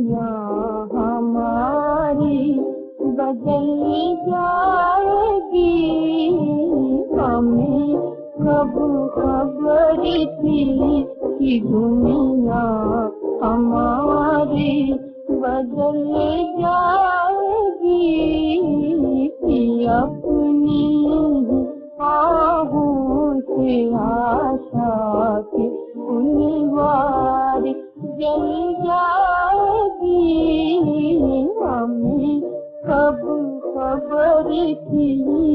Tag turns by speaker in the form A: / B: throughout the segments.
A: दुनिया हमारी बदल जाएगी। हमें कब खबर थी कि दुनिया हमारी बदल जाएगी। अपनी आहों से आशा के उम्मीदवार जल जाएगी। हमें कब खबर थी।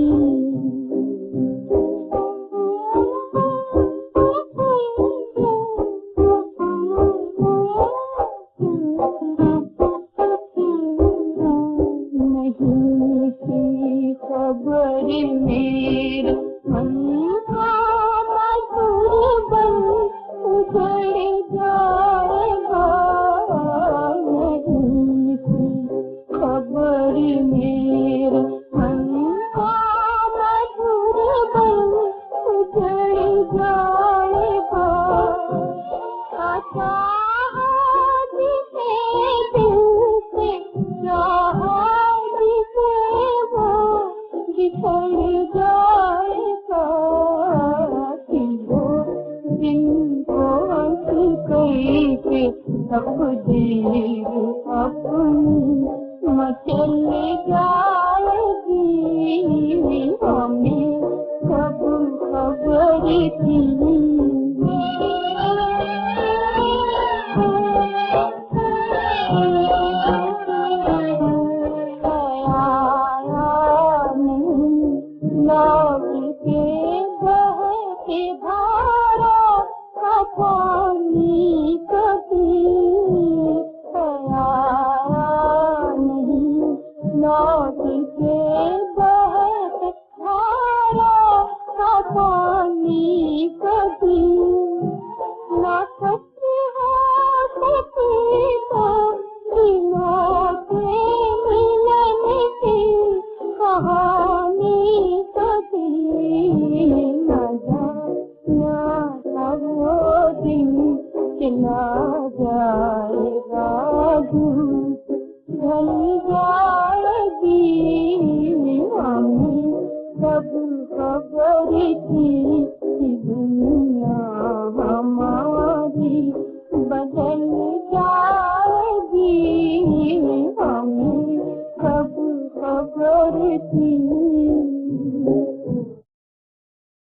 A: नहीं थी खबर मेरे मन का मधुर बन उजड़ जाएगा। नहीं थी खबर मेरे मन का मधुर बन उजड़ जाएगा। बिछड़ जाएगा कि वो जिनको कैसे तकदीर अपनी मचल जाएगी। हमें कब खबर थी। लौट के बहती धारा का पानी कभी आया नहीं। लौट के बहती धारा का पानी कभी न सकती हो सकती तो दिलों के मिलन की कहानी चला जाएगा धूप ढल जाएगी। हमें कब खबर थी कि दुनिया हमारी बदल जाएगी। हमें कब खबर थी।